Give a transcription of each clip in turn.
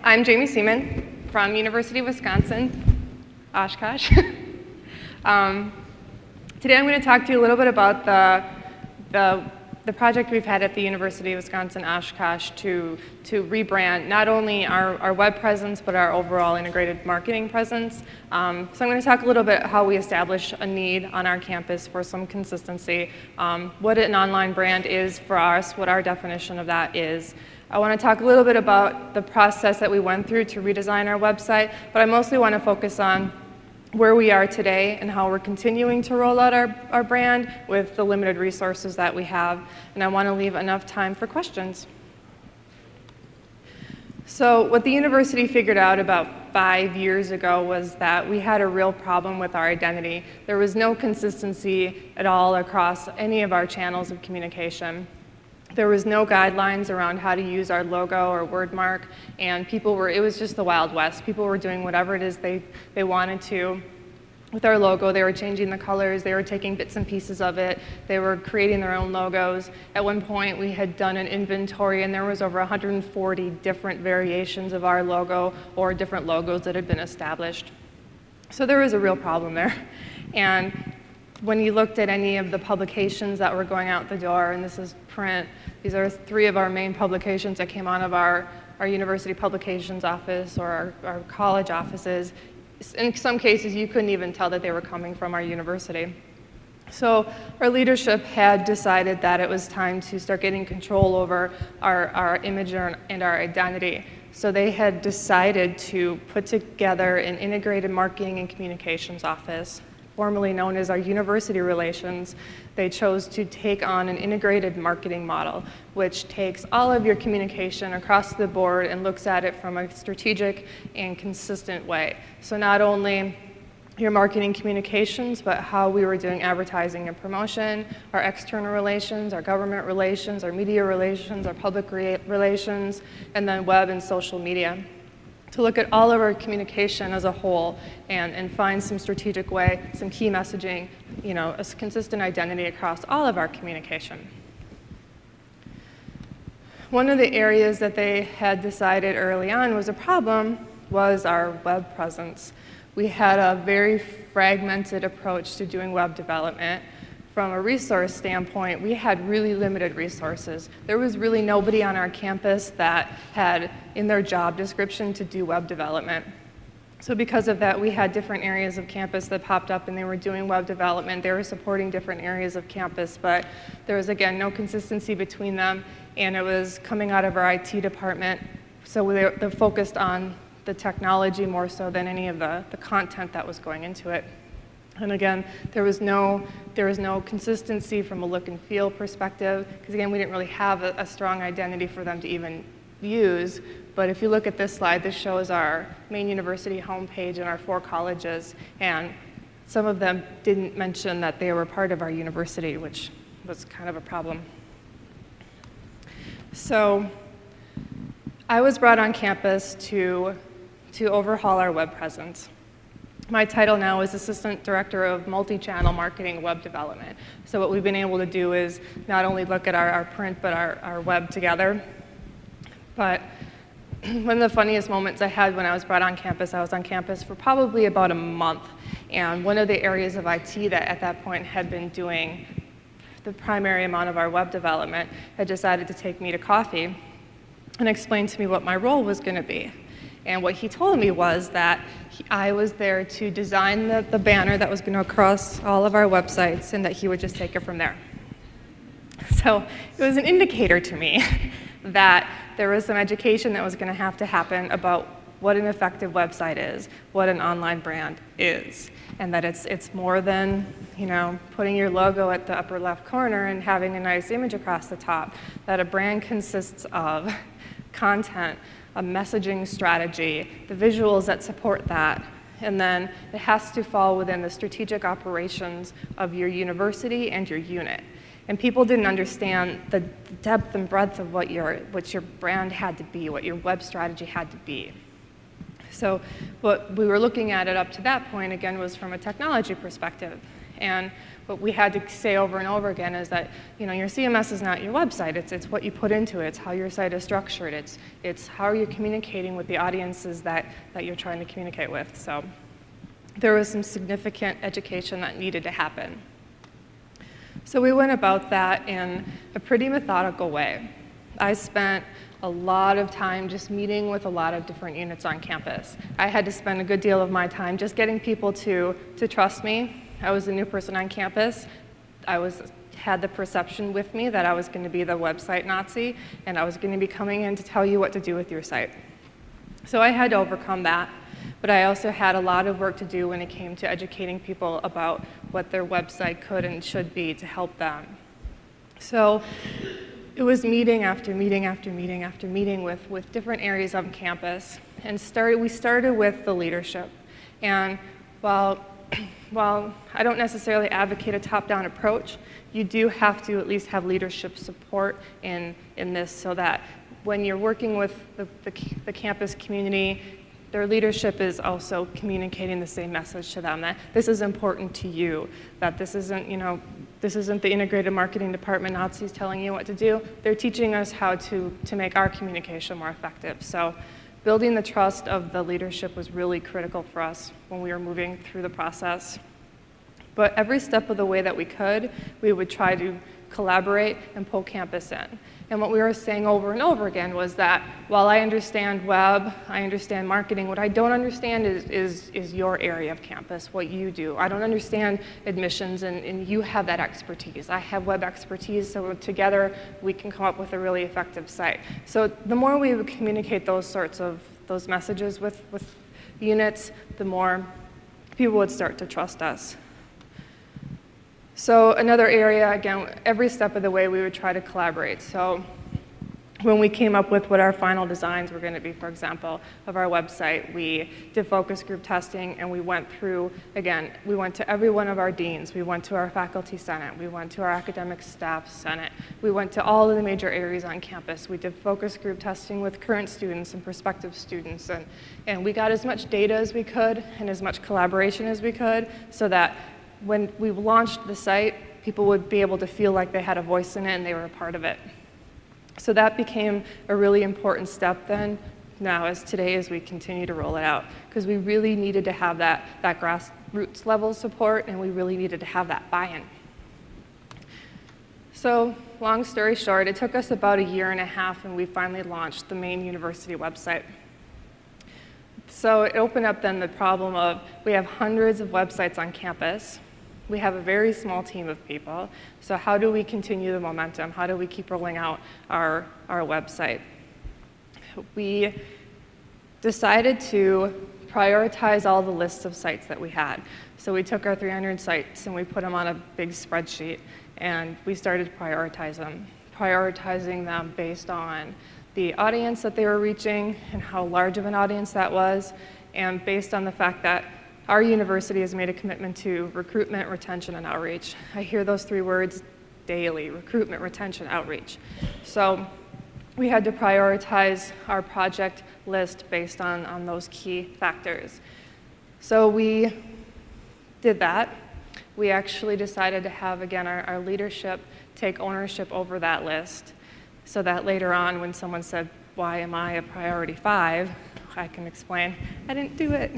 I'm Jamie Seaman from University of Wisconsin, Oshkosh. Today I'm going to talk to you a little bit about the project we've had at the University of Wisconsin, Oshkosh to rebrand not only our web presence, but our overall integrated marketing presence. So I'm going to talk a little bit how we establish a need on our campus for some consistency, what an online brand is for us, what our definition of that is. I want to talk a little bit about the process that we went through to redesign our website, but I mostly want to focus on where we are today and how we're continuing to roll out our brand with the limited resources that we have. And I want to leave enough time for questions. So what the university figured out about 5 years ago was that we had a real problem with our identity. There was no consistency at all across any of our channels of communication. There was no guidelines around how to use our logo or word mark, and it was just the Wild West. People were doing whatever it is they wanted to with our logo. They were changing the colors, they were taking bits and pieces of it, they were creating their own logos. At one point we had done an inventory and there was over 140 different variations of our logo or different logos that had been established. So there was a real problem there. And when you looked at any of the publications that were going out the door, and this is print, these are 3 of our main publications that came out of our university publications office or our college offices. In some cases, you couldn't even tell that they were coming from our university. So our leadership had decided that it was time to start getting control over our image and our identity. So they had decided to put together an integrated marketing and communications office, formerly known as our university relations. They chose to take on an integrated marketing model, which takes all of your communication across the board and looks at it from a strategic and consistent way. So not only your marketing communications, but how we were doing advertising and promotion, our external relations, our government relations, our media relations, our public relations, and then web and social media. To look at all of our communication as a whole and find some strategic way, some key messaging, a consistent identity across all of our communication. One of the areas that they had decided early on was a problem was our web presence. We had a very fragmented approach to doing web development. From a resource standpoint, we had really limited resources. There was really nobody on our campus that had in their job description to do web development. So because of that, we had different areas of campus that popped up and they were doing web development. They were supporting different areas of campus, but there was, again, no consistency between them, and it was coming out of our IT department. So they're focused on the technology more so than any of the content that was going into it. And again, there was no consistency from a look and feel perspective, because again, we didn't really have a strong identity for them to even use. But if you look at this slide, this shows our main university homepage and our 4 colleges, and some of them didn't mention that they were part of our university, which was kind of a problem. So I was brought on campus to overhaul our web presence. My title now is Assistant Director of Multi-Channel Marketing Web Development. So what we've been able to do is not only look at our print, but our web together. But one of the funniest moments I had when I was brought on campus, I was on campus for probably about a month. And one of the areas of IT that at that point had been doing the primary amount of our web development had decided to take me to coffee and explain to me what my role was going to be. And what he told me was that I was there to design the banner that was going to cross all of our websites, and that he would just take it from there. So it was an indicator to me that there was some education that was going to have to happen about what an effective website is, what an online brand is, and that it's more than putting your logo at the upper left corner and having a nice image across the top. That a brand consists of content, a messaging strategy, the visuals that support that, and then it has to fall within the strategic operations of your university and your unit. And people didn't understand the depth and breadth of what your brand had to be, what your web strategy had to be. So what we were looking at it up to that point, again, was from a technology perspective. And what we had to say over and over again is that, you know, your CMS is not your website. It's what you put into it. It's how your site is structured. It's how you're communicating with the audiences that you're trying to communicate with. So there was some significant education that needed to happen. So we went about that in a pretty methodical way. I spent a lot of time just meeting with a lot of different units on campus. I had to spend a good deal of my time just getting people to trust me. I was a new person on campus. I had the perception with me that I was going to be the website Nazi, and I was going to be coming in to tell you what to do with your site. So I had to overcome that, but I also had a lot of work to do when it came to educating people about what their website could and should be to help them. So it was meeting after meeting after meeting after meeting with different areas on campus, and we started with the leadership. And while I don't necessarily advocate a top-down approach, you do have to at least have leadership support in this, so that when you're working with the campus community, their leadership is also communicating the same message to them, that this is important to you, that this isn't, you know, this isn't the integrated marketing department Nazis telling you what to do. They're teaching us how to make our communication more effective. So building the trust of the leadership was really critical for us when we were moving through the process. But every step of the way that we could, we would try to collaborate and pull campus in. And what we were saying over and over again was that while I understand web, I understand marketing, what I don't understand is your area of campus, what you do. I don't understand admissions, and you have that expertise. I have web expertise, so together we can come up with a really effective site. So the more we would communicate those messages with units, the more people would start to trust us. So another area, again, every step of the way we would try to collaborate. So when we came up with what our final designs were going to be, for example, of our website, we did focus group testing, and we went through, again, we went to every one of our deans, we went to our faculty senate, we went to our academic staff senate, we went to all of the major areas on campus. We did focus group testing with current students and prospective students, and we got as much data as we could and as much collaboration as we could, so that when we launched the site, people would be able to feel like they had a voice in it and they were a part of it. So that became a really important step then, now as today as we continue to roll it out, because we really needed to have that grassroots level support, and we really needed to have that buy-in. So long story short, it took us about 1.5 years, and we finally launched the main university website. So it opened up then the problem of, we have hundreds of websites on campus. We have a very small team of people. So how do we continue the momentum? How do we keep rolling out our website? We decided to prioritize all the lists of sites that we had. So we took our 300 sites and we put them on a big spreadsheet, and we started to prioritizing them based on the audience that they were reaching and how large of an audience that was, and based on the fact that our university has made a commitment to recruitment, retention, and outreach. I hear those 3 words daily: recruitment, retention, outreach. So we had to prioritize our project list based on those key factors. So we did that. We actually decided to have, again, our leadership take ownership over that list, so that later on when someone said, why am I a priority 5, I can explain, I didn't do it.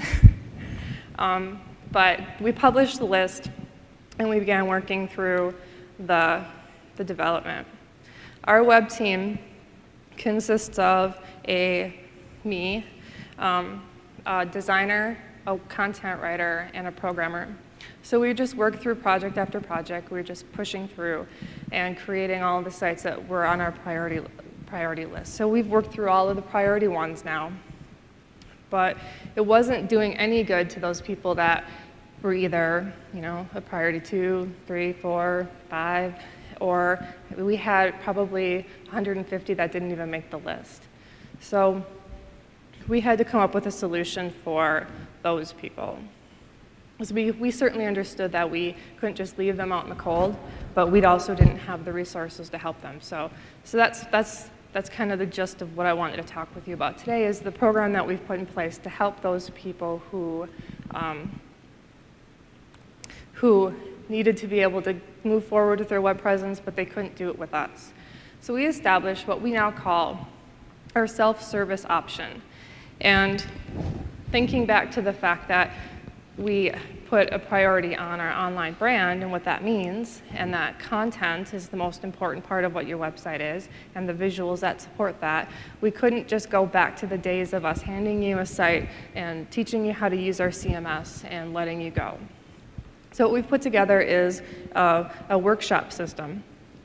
But we published the list, and we began working through the development. Our web team consists of me, a designer, a content writer, and a programmer. So we just worked through project after project. We were just pushing through and creating all of the sites that were on our priority list. So we've worked through all of the priority ones now. But it wasn't doing any good to those people that were either, you know, a priority 2, 3, 4, 5, or we had probably 150 that didn't even make the list. So we had to come up with a solution for those people. So we certainly understood that we couldn't just leave them out in the cold, but we also didn't have the resources to help them. So that's kind of the gist of what I wanted to talk with you about today, is the program that we've put in place to help those people who needed to be able to move forward with their web presence, but they couldn't do it with us. So we established what we now call our self-service option. And thinking back to the fact that we put a priority on our online brand and what that means, and that content is the most important part of what your website is, and the visuals that support that, we couldn't just go back to the days of us handing you a site and teaching you how to use our CMS and letting you go. So what we've put together is a workshop system.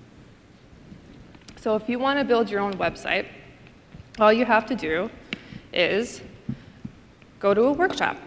So if you want to build your own website, all you have to do is go to a workshop.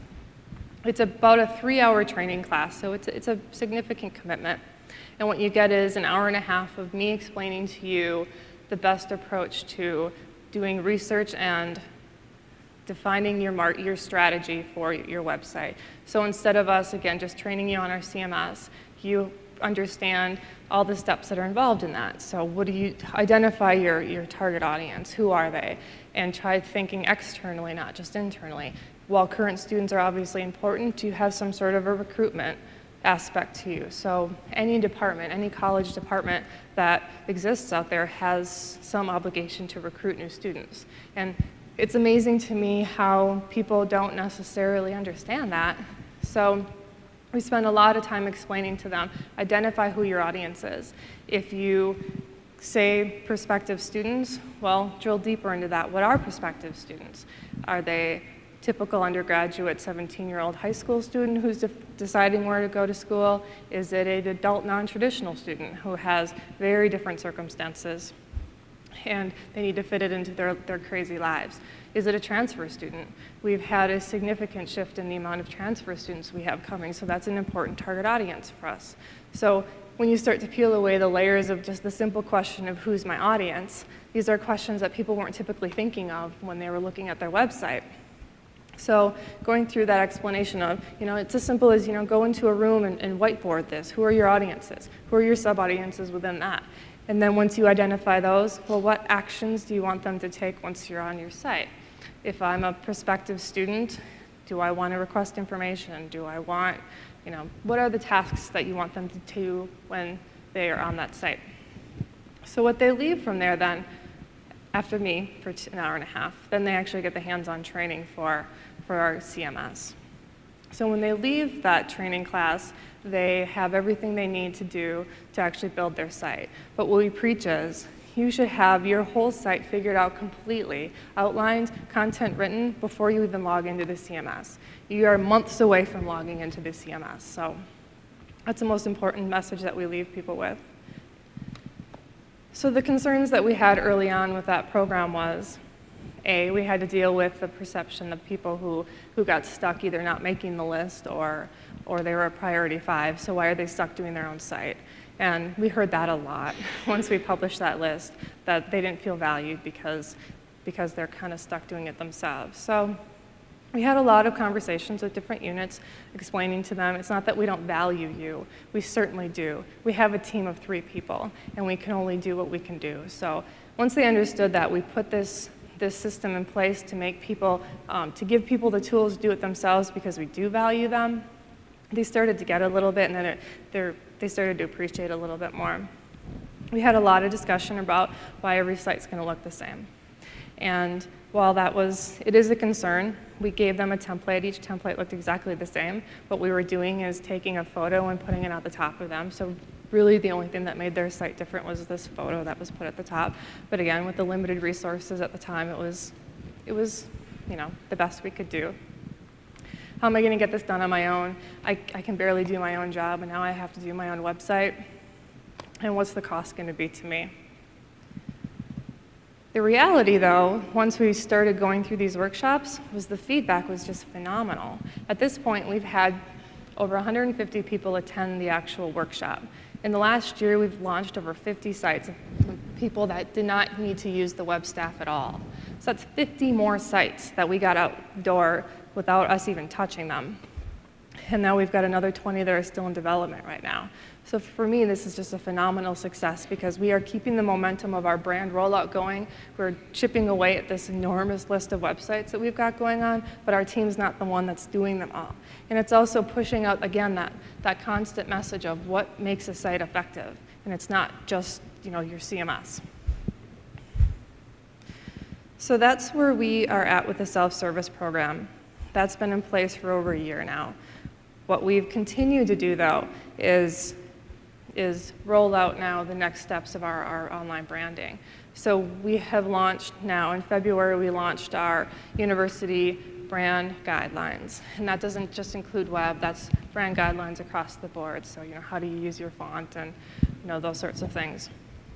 It's about a 3-hour training class, so it's a significant commitment. And what you get is an hour and a half of me explaining to you the best approach to doing research and defining your strategy for your website. So instead of us, again, just training you on our CMS, you understand all the steps that are involved in that. So what do you identify your target audience? Who are they? And try thinking externally, not just internally. While current students are obviously important, you have some sort of a recruitment aspect to you. So any department, any college department that exists out there has some obligation to recruit new students. And it's amazing to me how people don't necessarily understand that. So we spend a lot of time explaining to them, identify who your audience is. If you say prospective students, well, drill deeper into that. What are prospective students? Are they typical undergraduate 17-year-old high school student who's deciding where to go to school? Is it an adult non-traditional student who has very different circumstances and they need to fit it into their crazy lives? Is it a transfer student? We've had a significant shift in the amount of transfer students we have coming, so that's an important target audience for us. So when you start to peel away the layers of just the simple question of who's my audience, these are questions that people weren't typically thinking of when they were looking at their website. So going through that explanation of, it's as simple as, go into a room and whiteboard this. Who are your audiences? Who are your sub-audiences within that? And then once you identify those, well, what actions do you want them to take once you're on your site? If I'm a prospective student, do I want to request information? Do I want, what are the tasks that you want them to do when they are on that site? So what they leave from there then, after me for an hour and a half, then they actually get the hands-on training for our CMS. So when they leave that training class, they have everything they need to do to actually build their site. But what we preach is, you should have your whole site figured out completely, outlined, content written, before you even log into the CMS. You are months away from logging into the CMS. So that's the most important message that we leave people with. So the concerns that we had early on with that program was, A, we had to deal with the perception of people who got stuck either not making the list or they were a priority 5, so why are they stuck doing their own site? And we heard that a lot once we published that list, that they didn't feel valued because they're kind of stuck doing it themselves. So we had a lot of conversations with different units explaining to them, it's not that we don't value you, we certainly do. We have a team of 3 people, and we can only do what we can do. So once they understood that, we put this system in place to make people, to give people the tools to do it themselves because we do value them. They started to get a little bit, and then they started to appreciate it a little bit more. We had a lot of discussion about why every site's going to look the same. And while it is a concern, we gave them a template. Each template looked exactly the same. What we were doing is taking a photo and putting it at the top of them. So really the only thing that made their site different was this photo that was put at the top. But again, with the limited resources at the time, it was the best we could do. How am I going to get this done on my own? I can barely do my own job, and now I have to do my own website. And what's the cost going to be to me? The reality, though, once we started going through these workshops, was the feedback was just phenomenal. At this point, we've had over 150 people attend the actual workshop. In the last year, we've launched over 50 sites of people that did not need to use the web staff at all. So that's 50 more sites that we got out the door without us even touching them. And now we've got another 20 that are still in development right now. So for me, this is just a phenomenal success because we are keeping the momentum of our brand rollout going. We're chipping away at this enormous list of websites that we've got going on, but our team's not the one that's doing them all. And it's also pushing out, again, that constant message of what makes a site effective. And it's not just, your CMS. So that's where we are at with the self-service program. That's been in place for over a year now. What we've continued to do, though, is roll out now the next steps of our online branding. So we have launched now, in February, we launched our university brand guidelines. And that doesn't just include web, that's brand guidelines across the board. So, how do you use your font and, those sorts of things.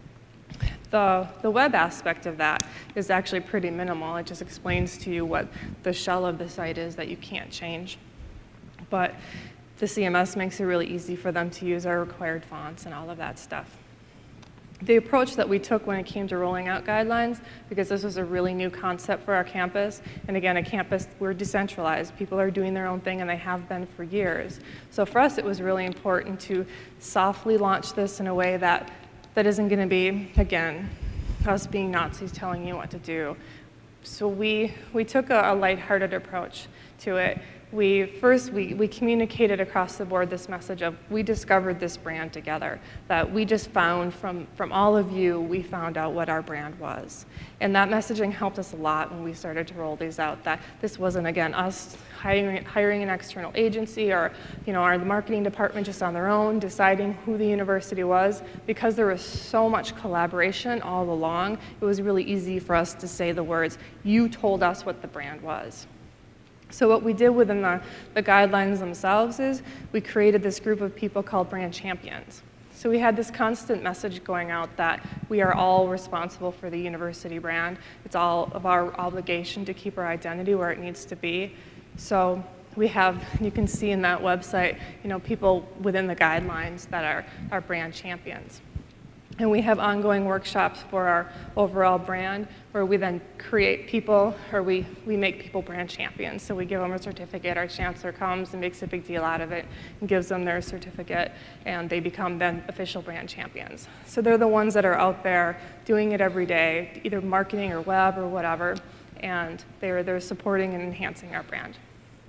The web aspect of that is actually pretty minimal. It just explains to you what the shell of the site is that you can't change. But the CMS makes it really easy for them to use our required fonts and all of that stuff. The approach that we took when it came to rolling out guidelines, because this was a really new concept for our campus, and again, a campus, we're decentralized. People are doing their own thing, and they have been for years. So for us, it was really important to softly launch this in a way that isn't going to be, again, us being Nazis telling you what to do. So we took a lighthearted approach to it. We communicated across the board this message of we discovered this brand together, that we just found from all of you, we found out what our brand was. And that messaging helped us a lot when we started to roll these out, that this wasn't, again, us hiring an external agency or the marketing department just on their own, deciding who the university was. Because there was so much collaboration all along, it was really easy for us to say the words, you told us what the brand was. So what we did within the guidelines themselves is we created this group of people called brand champions. So we had this constant message going out that we are all responsible for the university brand. It's all of our obligation to keep our identity where it needs to be. So we have, you can see in that website, people within the guidelines that are our brand champions. And we have ongoing workshops for our overall brand where we then create people, or we make people brand champions. So we give them a certificate. Our chancellor comes and makes a big deal out of it and gives them their certificate, and they become then official brand champions. So they're the ones that are out there doing it every day, either marketing or web or whatever, and they're supporting and enhancing our brand.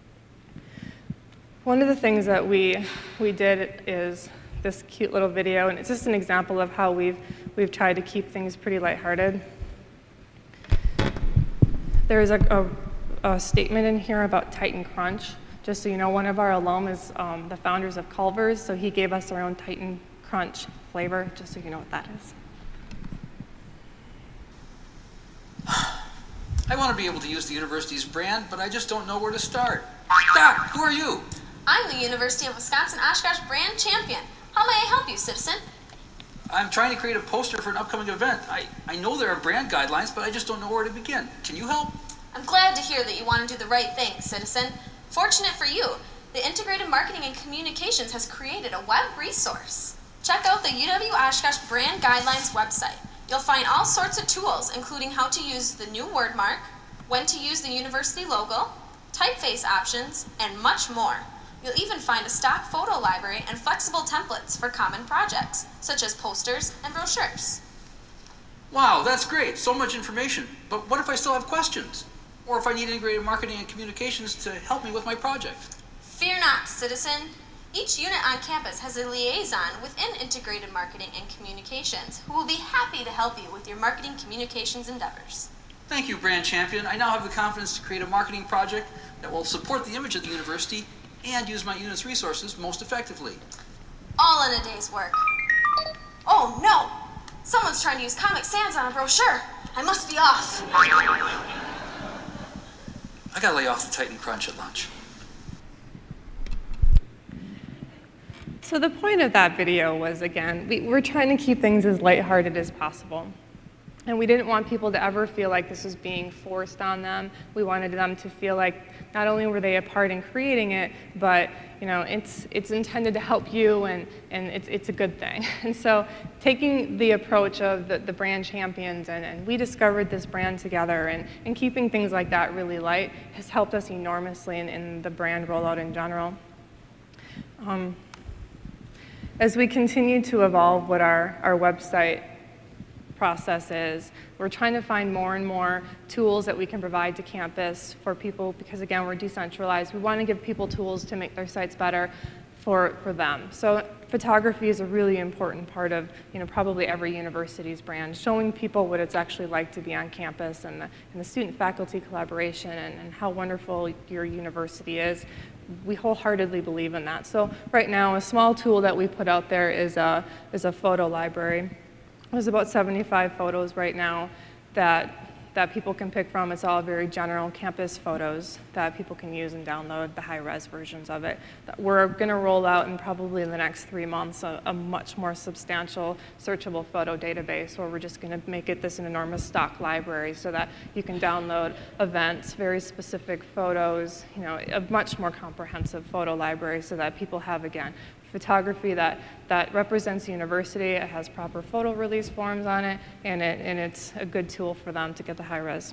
One of the things that we did is this cute little video, and it's just an example of how we've tried to keep things pretty lighthearted. There's a statement in here about Titan Crunch. Just so you know, one of our alum is the founders of Culver's, so he gave us our own Titan Crunch flavor, just so you know what that is. I want to be able to use the university's brand, but I just don't know where to start. Doc, who are you? I'm the University of Wisconsin-Oshkosh brand champion. How may I help you, citizen? I'm trying to create a poster for an upcoming event. I know there are brand guidelines, but I just don't know where to begin. Can you help? I'm glad to hear that you want to do the right thing, citizen. Fortunate for you, the Integrated Marketing and Communications has created a web resource. Check out the UW-Oshkosh Brand Guidelines website. You'll find all sorts of tools, including how to use the new word mark, when to use the university logo, typeface options, and much more. You'll even find a stock photo library and flexible templates for common projects, such as posters and brochures. Wow, that's great. So much information. But what if I still have questions? Or if I need integrated marketing and communications to help me with my project? Fear not, citizen. Each unit on campus has a liaison within Integrated Marketing and Communications who will be happy to help you with your marketing communications endeavors. Thank you, Brand Champion. I now have the confidence to create a marketing project that will support the image of the university and use my unit's resources most effectively. All in a day's work. Oh no! Someone's trying to use Comic Sans on a brochure. I must be off. I gotta lay off the Titan Crunch at lunch. So the point of that video was, again, we're trying to keep things as lighthearted as possible. And we didn't want people to ever feel like this was being forced on them. We wanted them to feel like not only were they a part in creating it, but it's intended to help you, and it's a good thing. And so taking the approach of the brand champions, and we discovered this brand together, and keeping things like that really light has helped us enormously in the brand rollout in general. As we continue to evolve what our website process is, we're trying to find more and more tools that we can provide to campus for people, because again, we're decentralized. We want to give people tools to make their sites better for them. So photography is a really important part of, probably every university's brand, showing people what it's actually like to be on campus, and the student-faculty collaboration, and how wonderful your university is. We wholeheartedly believe in that. So right now, a small tool that we put out there is a photo library. There's about 75 photos right now that people can pick from. It's all very general campus photos that people can use and download the high-res versions of it. We're going to roll out in probably in the next 3 months a much more substantial searchable photo database, where we're just going to make it an enormous stock library so that you can download events, very specific photos, a much more comprehensive photo library, so that people have, again, photography that represents the university. It has proper photo release forms on it, and it's a good tool for them to get the high res.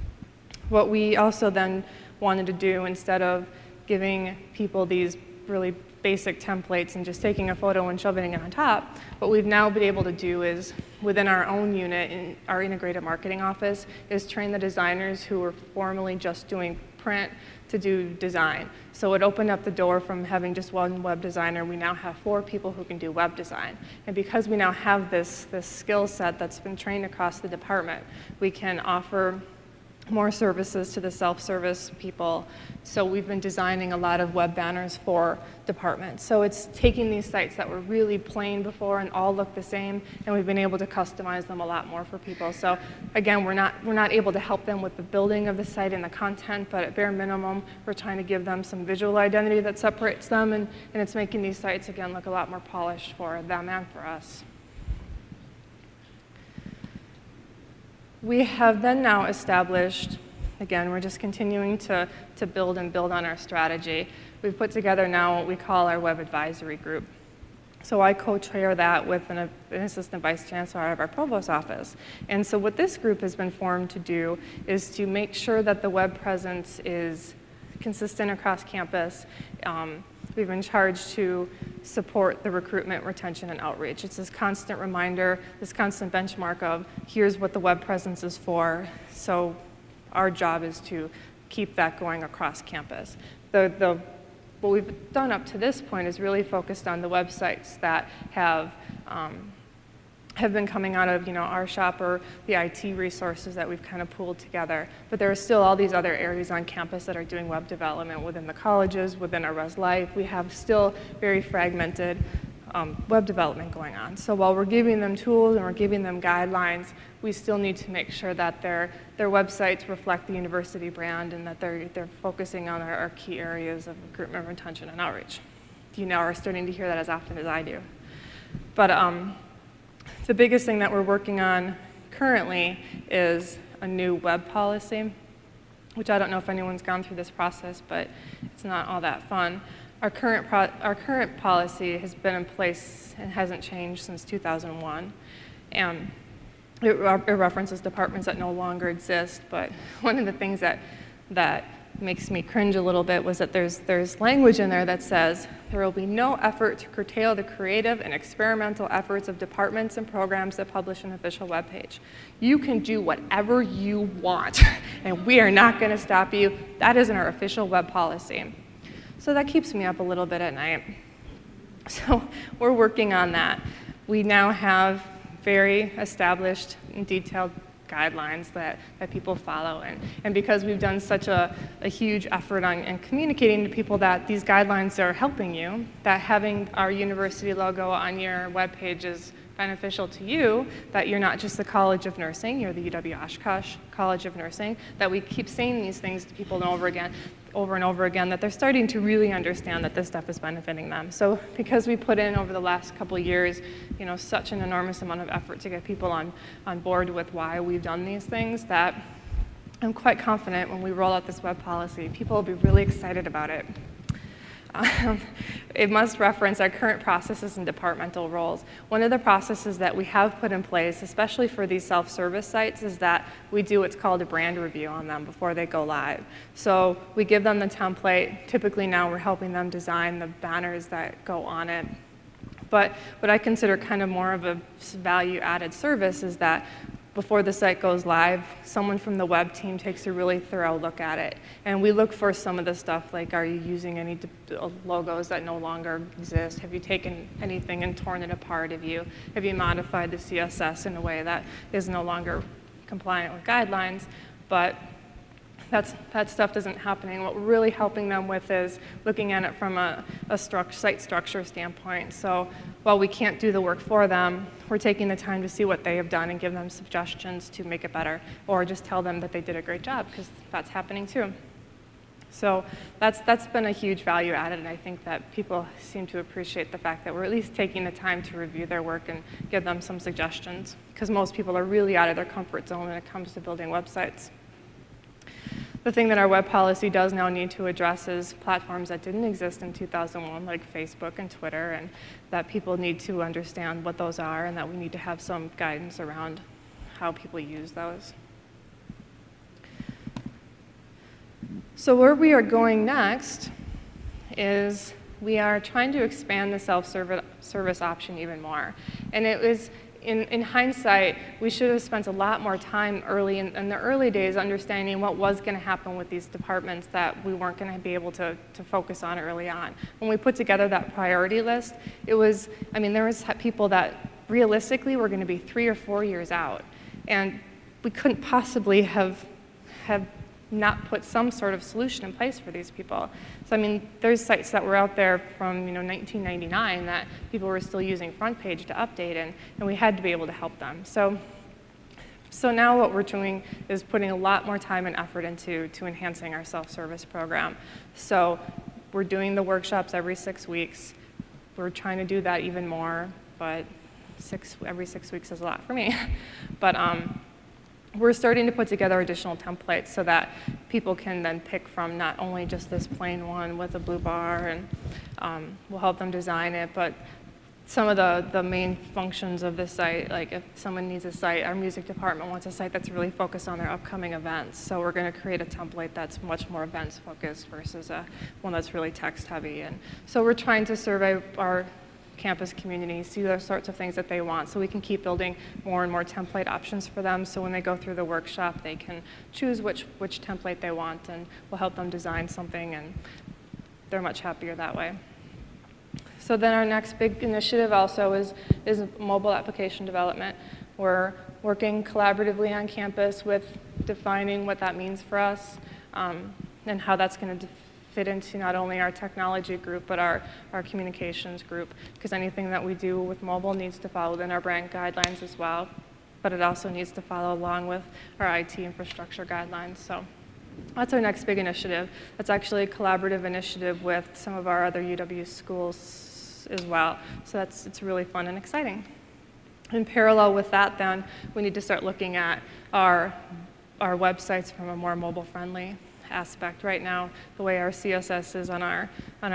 What we also then wanted to do, instead of giving people these really basic templates and just taking a photo and shoving it on top, what we've now been able to do is, within our own unit, in our integrated marketing office, is train the designers who were formerly just doing print to do design. So it opened up the door from having just one web designer. We now have 4 people who can do web design. And because we now have this skill set that's been trained across the department, we can offer more services to the self-service people. So we've been designing a lot of web banners for departments. So it's taking these sites that were really plain before and all look the same, and we've been able to customize them a lot more for people. So again, we're not able to help them with the building of the site and the content, but at bare minimum, we're trying to give them some visual identity that separates them, and it's making these sites, again, look a lot more polished for them and for us. We have then now established, again, we're just continuing to build and build on our strategy. We've put together now what we call our web advisory group. So I co-chair that with an assistant vice chancellor out of our provost office. And so what this group has been formed to do is to make sure that the web presence is consistent across campus. We've been charged to support the recruitment, retention, and outreach. It's this constant reminder, this constant benchmark of, here's what the web presence is for. So our job is to keep that going across campus. What we've done up to this point is really focused on the websites that have been coming out of our shop, or the IT resources that we've kind of pooled together. But there are still all these other areas on campus that are doing web development within the colleges, within our Res Life. We have still very fragmented web development going on. So while we're giving them tools and we're giving them guidelines, we still need to make sure that their websites reflect the university brand, and that they're focusing on our key areas of recruitment, retention, and outreach. You now are starting to hear that as often as I do. But the biggest thing that we're working on currently is a new web policy, which I don't know if anyone's gone through this process, but it's not all that fun. Our current policy has been in place and hasn't changed since 2001. And it references departments that no longer exist, but one of the things that makes me cringe a little bit was that there's language in there that says there will be no effort to curtail the creative and experimental efforts of departments and programs that publish an official webpage. You can do whatever you want, and we are not going to stop you. That isn't our official web policy. So that keeps me up a little bit at night. So we're working on that. We now have very established and detailed guidelines that people follow. And because we've done such a huge effort on communicating to people that these guidelines are helping you, that having our university logo on your webpage is beneficial to you, that you're not just the College of Nursing, you're the UW-Oshkosh College of Nursing, that we keep saying these things to people over and over again, that they're starting to really understand that this stuff is benefiting them. So because we put in over the last couple of years, such an enormous amount of effort to get people on board with why we've done these things, that I'm quite confident when we roll out this web policy, people will be really excited about it. It must reference our current processes and departmental roles. One of the processes that we have put in place, especially for these self-service sites, is that we do what's called a brand review on them before they go live. So we give them the template. Typically now we're helping them design the banners that go on it. But what I consider kind of more of a value-added service is that before the site goes live, someone from the web team takes a really thorough look at it. And we look for some of the stuff like, are you using any logos that no longer exist? Have you taken anything and torn it apart? Have you modified the CSS in a way that is no longer compliant with guidelines? But that stuff isn't happening. What we're really helping them with is looking at it from a site structure standpoint. So while we can't do the work for them, we're taking the time to see what they have done and give them suggestions to make it better, or just tell them that they did a great job, because that's happening too. So that's been a huge value added, and I think that people seem to appreciate the fact that we're at least taking the time to review their work and give them some suggestions, because most people are really out of their comfort zone when it comes to building websites. The thing that our web policy does now need to address is platforms that didn't exist in 2001, like Facebook and Twitter, and that people need to understand what those are, and that we need to have some guidance around how people use those. So where we are going next is we are trying to expand the self-service option even more. And it was, in hindsight, we should have spent a lot more time early in the early days understanding what was going to happen with these departments that we weren't going to be able to focus on early on. When we put together that priority list, it was, I mean, there was people that realistically were going to be 3 or 4 years out. And we couldn't possibly have not put some sort of solution in place for these people. So I mean, there's sites that were out there from 1999 that people were still using FrontPage to update in, and we had to be able to help them. So now what we're doing is putting a lot more time and effort into enhancing our self-service program. So we're doing the workshops every 6 weeks. We're trying to do that even more, but every 6 weeks is a lot for me. But we're starting to put together additional templates so that people can then pick from not only just this plain one with a blue bar, and we'll help them design it, but some of the main functions of this site, like if someone needs a site, our music department wants a site that's really focused on their upcoming events. So we're going to create a template that's much more events focused versus one that's really text heavy. And so we're trying to survey our campus community, see those sorts of things that they want, so we can keep building more and more template options for them, so when they go through the workshop they can choose which template they want, and we'll help them design something, and they're much happier that way. So then our next big initiative also is mobile application development. We're working collaboratively on campus with defining what that means for us, and how that's going to fit into not only our technology group, but our communications group, because anything that we do with mobile needs to follow within our brand guidelines as well, but it also needs to follow along with our IT infrastructure guidelines. So that's our next big initiative. That's actually a collaborative initiative with some of our other UW schools as well. So it's really fun and exciting. In parallel with that, then, we need to start looking at our websites from a more mobile-friendly aspect. Right now, the way our CSS is on our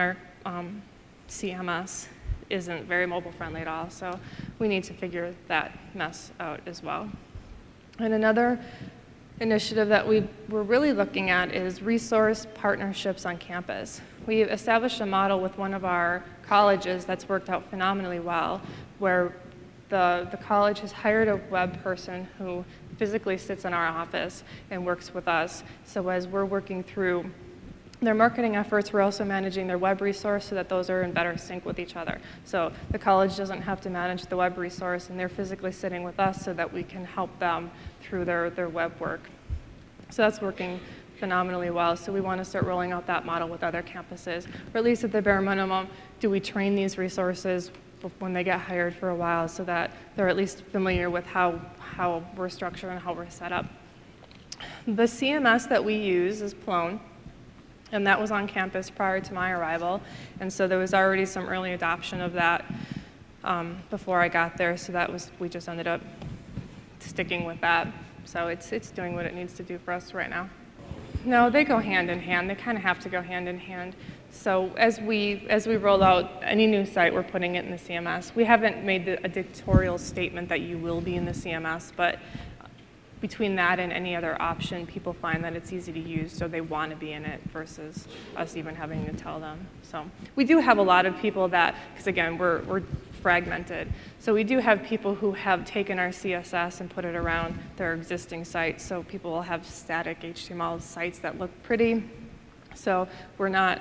CMS isn't very mobile friendly at all, so we need to figure that mess out as well. And another initiative that we're really looking at is resource partnerships on campus. We've established a model with one of our colleges that's worked out phenomenally well, where the college has hired a web person who physically sits in our office and works with us. So as we're working through their marketing efforts, we're also managing their web resource so that those are in better sync with each other. So the college doesn't have to manage the web resource, and they're physically sitting with us so that we can help them through their web work. So that's working phenomenally well. So we want to start rolling out that model with other campuses, or at least at the bare minimum, do we train these resources when they get hired for a while so that they're at least familiar with how we're structured and how we're set up. The CMS that we use is Plone, and that was on campus prior to my arrival, and so there was already some early adoption of that before I got there, so we just ended up sticking with that. So it's doing what it needs to do for us right now. No, they go hand in hand. They kind of have to go hand in hand. So as we roll out any new site, we're putting it in the CMS. We haven't made a dictatorial statement that you will be in the CMS, but between that and any other option, people find that it's easy to use, so they want to be in it versus us even having to tell them. So we do have a lot of people that, because again, we're fragmented. So we do have people who have taken our CSS and put it around their existing sites. So people will have static HTML sites that look pretty. So we're not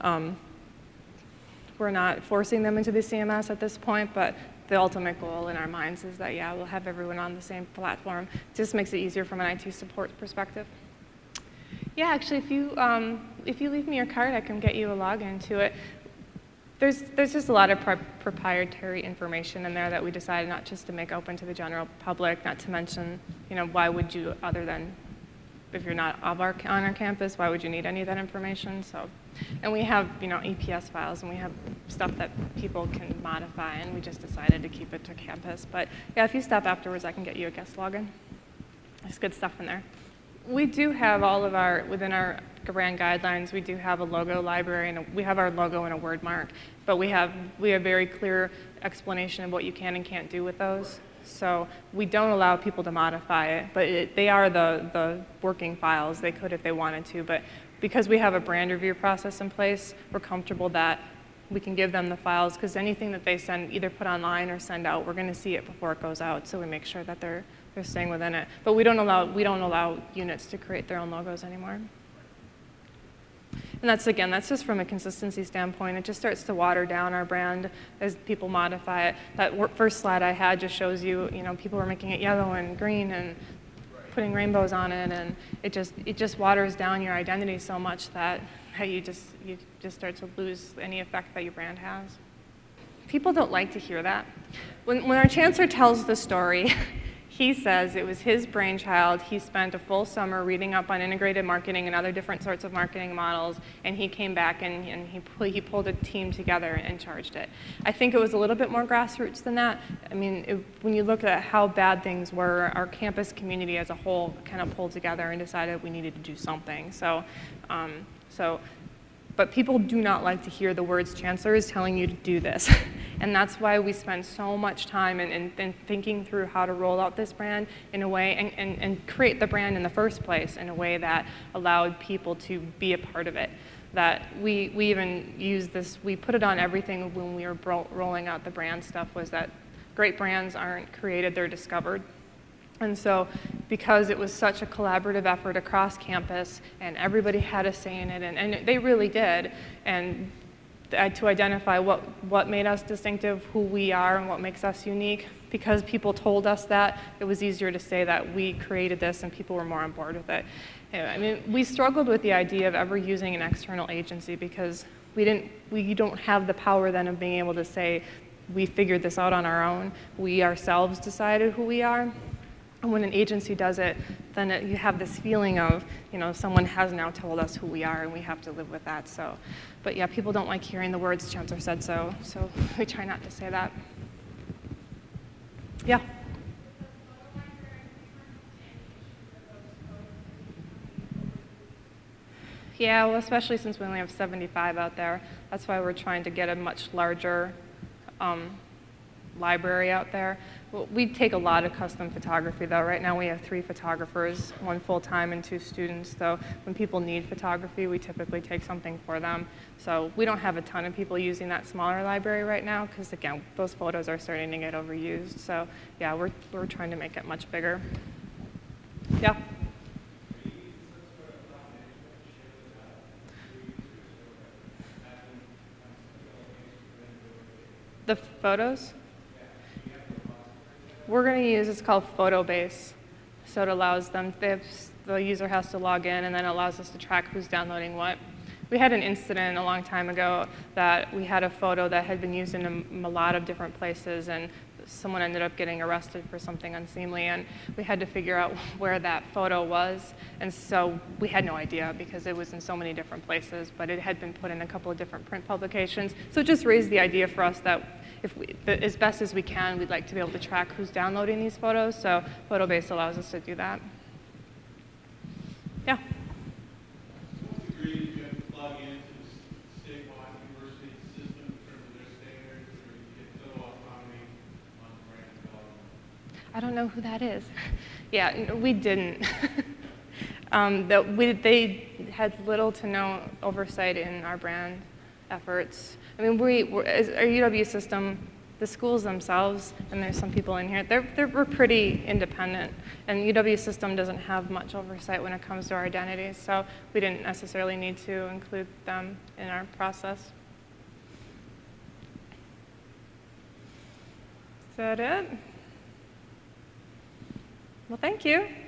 forcing them into the CMS at this point, but the ultimate goal in our minds is that, yeah, we'll have everyone on the same platform. It just makes it easier from an IT support perspective. Yeah, actually, if you leave me your card, I can get you a login to it. There's just a lot of proprietary information in there that we decided not just to make open to the general public, not to mention, why would you, other than if you're not on our campus, why would you need any of that information? So, and we have, EPS files, and we have stuff that people can modify, and we just decided to keep it to campus. But yeah, if you stop afterwards, I can get you a guest login. There's good stuff in there. We do have all of within our brand guidelines, we do have a logo library, and we have our logo in a word mark, but we have very clear explanation of what you can and can't do with those. So we don't allow people to modify it, but they are the working files. They could if they wanted to, but because we have a brand review process in place, we're comfortable that we can give them the files, because anything that they send, either put online or send out, we're going to see it before it goes out, so we make sure that they're staying within it. But we don't allow units to create their own logos anymore. And that's just from a consistency standpoint. It just starts to water down our brand as people modify it. That first slide I had just shows you, people were making it yellow and green and putting rainbows on it, and it just waters down your identity so much that you just start to lose any effect that your brand has. People don't like to hear that. When our chancellor tells the story, he says it was his brainchild. He spent a full summer reading up on integrated marketing and other different sorts of marketing models, and he came back and he pulled a team together and charged it. I think it was a little bit more grassroots than that. I mean, when you look at how bad things were, our campus community as a whole kind of pulled together and decided we needed to do something. But people do not like to hear the words "chancellor is telling you to do this." And that's why we spend so much time in thinking through how to roll out this brand in a way, and create the brand in the first place in a way that allowed people to be a part of it. That we even use this, we put it on everything when we were rolling out the brand stuff, was that great brands aren't created, they're discovered. And so because it was such a collaborative effort across campus and everybody had a say in it, and they really did, and to identify what made us distinctive, who we are, and what makes us unique, because people told us that, it was easier to say that we created this and people were more on board with it. I mean, we struggled with the idea of ever using an external agency because we don't have the power then of being able to say, we figured this out on our own. We ourselves decided who we are. And when an agency does it, then you have this feeling of, someone has now told us who we are and we have to live with that. So, but yeah, people don't like hearing the words "chancellor said so," so we try not to say that. Yeah? Yeah, well, especially since we only have 75 out there. That's why we're trying to get a much larger library out there. Well, we take a lot of custom photography though. Right now we have 3 photographers, 1 full-time and 2 students. So when people need photography, we typically take something for them. So we don't have a ton of people using that smaller library right now because, again, those photos are starting to get overused. So yeah, we're trying to make it much bigger. Yeah? The photos? We're going to use, it's called PhotoBase. So it allows them, the user has to log in, and then it allows us to track who's downloading what. We had an incident a long time ago that we had a photo that had been used in a lot of different places, and someone ended up getting arrested for something unseemly, and we had to figure out where that photo was. And so we had no idea because it was in so many different places, but it had been put in a couple of different print publications. So it just raised the idea for us that as best as we can, we'd like to be able to track who's downloading these photos, so PhotoBase allows us to do that. Yeah? I don't know who that is. Yeah, we didn't. They had little to no oversight in our brand efforts. I mean, as our UW system, the schools themselves, and there's some people in here, we're pretty independent, and UW system doesn't have much oversight when it comes to our identities, so we didn't necessarily need to include them in our process. Is that it? Well, thank you.